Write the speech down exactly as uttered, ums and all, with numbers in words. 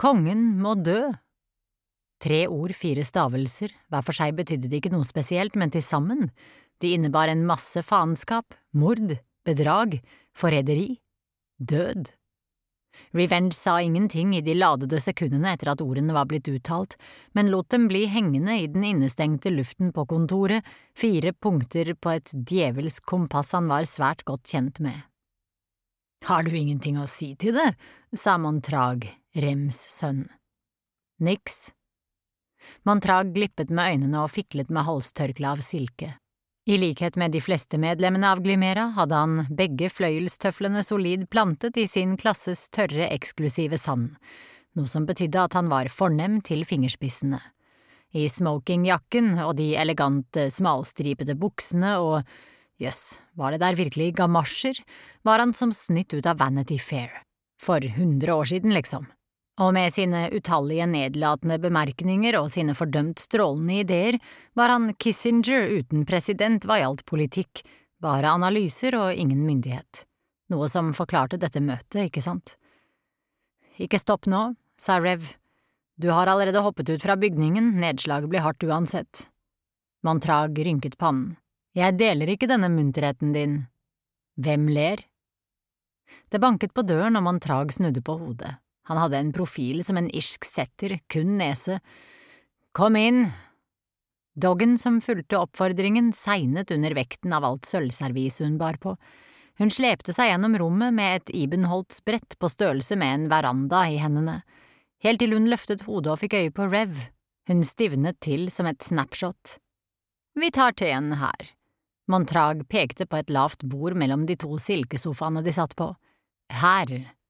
Kongen må dø. Tre ord, fire stavelser, hver for seg betydde de ikke noe spesielt, men til sammen, de innebar en masse faenskap, mord, bedrag, forræderi, død. Revenge sa ingenting i de ladede sekundene etter at ordene var blitt uttalt, men lot dem bli hengende i den innestengte luften på kontoret, fire punkter på et djevelsk kompass han var svært godt kjent med. Har du ingenting å si til det? Sa Montrag, Rems sønn. Niks. Montrag glippet med øynene og fiklet med halstørkle av silke. I likhet med de fleste medlemmene av Glymera hadde han begge fløyelstøflene solid plantet i sin klasses tørre eksklusive sand, noe som betydde at han var fornem til fingerspissene. I smokingjakken og de elegante smalstripete buksene og, jøss, var det der virkelig gamasjer, var han som snytt ut av Vanity Fair. For hundre år siden, liksom. Og med sine utallige nedlatende bemerkninger og sine fordømt strålende ideer var han Kissinger uten president hva gjaldt politikk, bare analyser og ingen myndighet. Noe som forklarte dette møtet, ikke sant? Ikke stopp nå, sa Rev. Du har allerede hoppet ut fra bygningen, nedslaget blir hardt uansett. Montrag rynket pannen. Jeg deler ikke denne munterheten din. Hvem ler? Det banket på døren og Montrag snudde på hodet. Han hadde en profil som en irsk setter, kun nese. Kom inn! Doggen som fulgte oppfordringen segnet under vekten av alt sølvservis hun bar på. Hun slepte seg gjennom rommet med et Ibenholts brett på størrelse med en veranda i hendene. Helt til hun løftet hodet og fikk øye på Rev. Hun stivnet til som et snapshot. Vi tar teen her. Montrag pekte på et lavt bord mellom de to silkesofaene de satt på. Her.